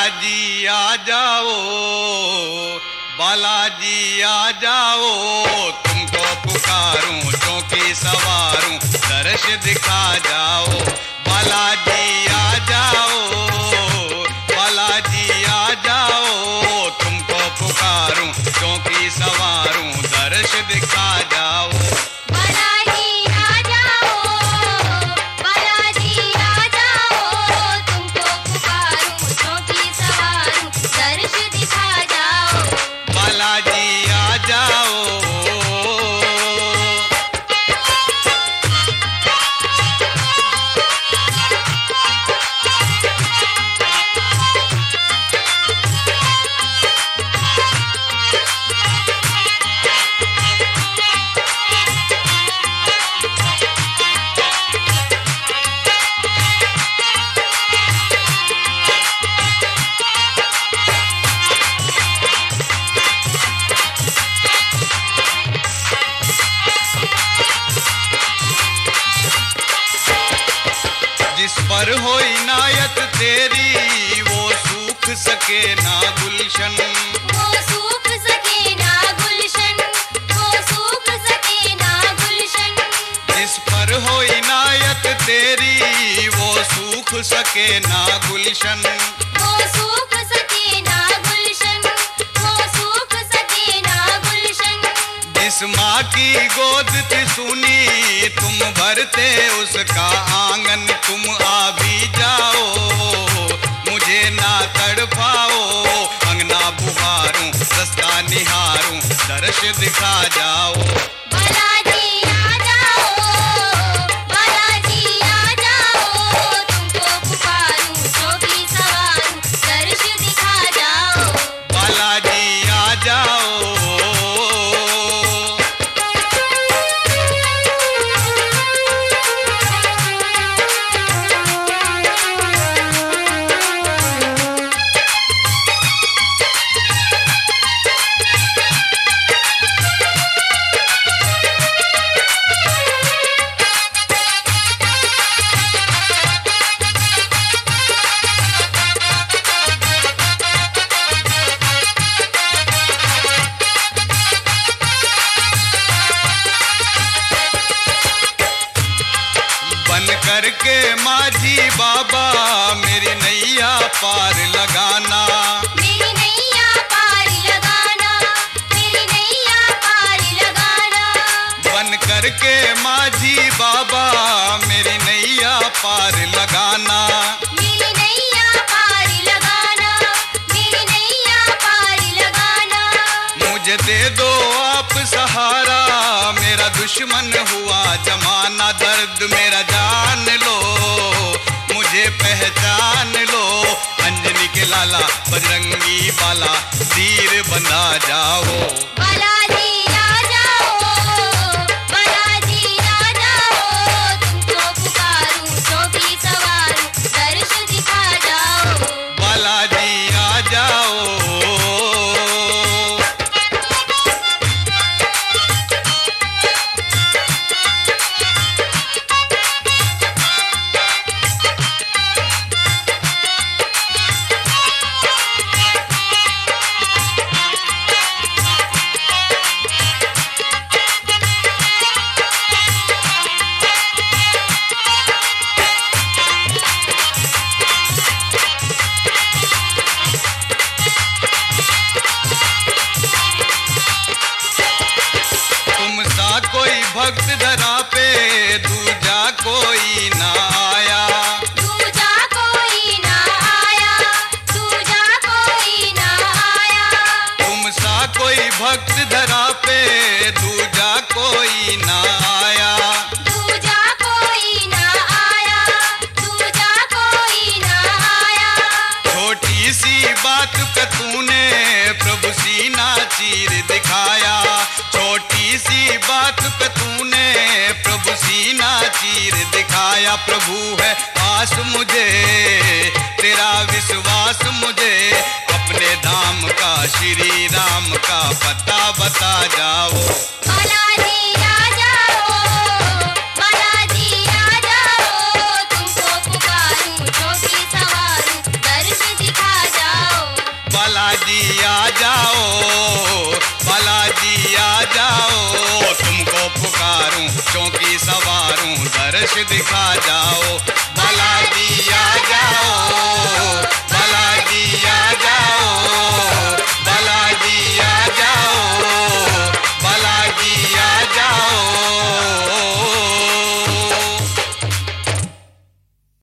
बालाजी आ जाओ, बालाजी आ जाओ, तुमको पुकारूं चौकी सवारूं, दर्श दिखा जाओ। बालाजी आ जाओ, बालाजी आ जाओ, तुमको पुकारूं चौकी सवारूं, दर्श दिखा जाओ। जिस पर हो इनायत तेरी, वो सूख सके ना गुलशन, वो सूख सके ना गुलशन, वो सूख सके ना गुलशन। जिस पर हो इनायत तेरी, वो सूख सके ना गुलशन, वो सूख सके ना गुलशन, वो सूख सके ना गुलशन। जिस माँ की गोद थी सुनी, तुम भरते उसका आंगन, तुम आ भी जाओ, मुझे ना तड़पाओ। अंगना बुहारूं, रास्ता निहारूं, दर्श दिखा जाओ। बालाजी आ जाओ, बालाजी आ जाओ, तुमको पुकारूं चौकी सवारूं, दर्श दिखा जाओ। बालाजी आ जाओ। बन करके माझी बाबा, मेरी नैया पार लगाना, मेरी नैया पार लगाना, मेरी नैया पार लगाना। बन करके माझी बाबा, मेरी नैया पार लगाना, मेरी नैया पार लगाना, मेरी नैया पार लगाना। मुझे दे दो आप सहारा, मेरा दुश्मन हुआ जमाना, दर्द मेरा जान लो, मुझे पहचान लो। अंजनी के लाला, बजरंगी बाला, तीर बंधा जाओ। बालाजी आ जाओ, बालाजी आ जाओ, तुमको पुकारूं चौकी सवारूं, दर्श दिखा जाओ। बालाजी आ जाओ। भक्त धरा पे दूजा कोई ना आया, दूजा कोई ना आया, दूजा कोई ना आया। तुम सा कोई भक्त धरा पे दूजा कोई ना आया, दूजा कोई ना आया, दूजा कोई ना आया। छोटी सी बात पे तूने प्रभु सीना चीर दिखाया, छोटी सी बात पे तूने प्रभु सीना चीर दिखाया। प्रभु है आस मुझे, तेरा विश्वास मुझे, अपने धाम का श्री राम का पता बता जाओ। बालाजी आ जाओ, बालाजी आ जाओ, तुमको पुकारूं चौकी सवारूं, दर्श दिखा जाओ। बालाजी आ जाओ, बालाजी आ जाओ, तुमको पुकारूं चौकी सवारूं, दर्श दिखा जाओ, बालाजी आ जाओ।